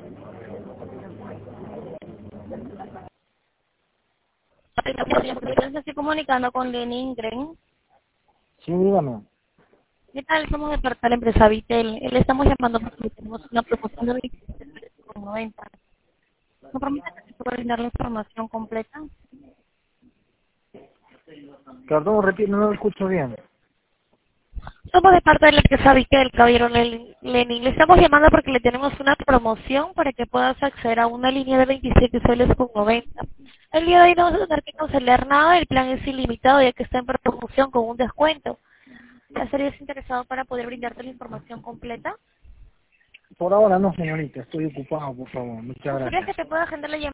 Estoy comunicando con Lenin Gren. Sí, dígame. ¿Qué tal? Somos de parte de la empresa Vitel. Le estamos llamando porque tenemos una promoción de 90. ¿No permite que se pueda brindar la información completa? Perdón, repito, no lo escucho bien. Somos de parte de la empresa Vitel, caballero Lenin. Le estamos llamando porque le tenemos una promoción para que puedas acceder a una línea de 27 soles con 90. El día de hoy no vas a tener que cancelar nada, el plan es ilimitado ya que está en promoción con un descuento. ¿Ya estarías interesado para poder brindarte la información completa? Por ahora no, señorita, estoy ocupado, por favor. Muchas ¿Gustaría gracias. que te pueda agendar la llamada?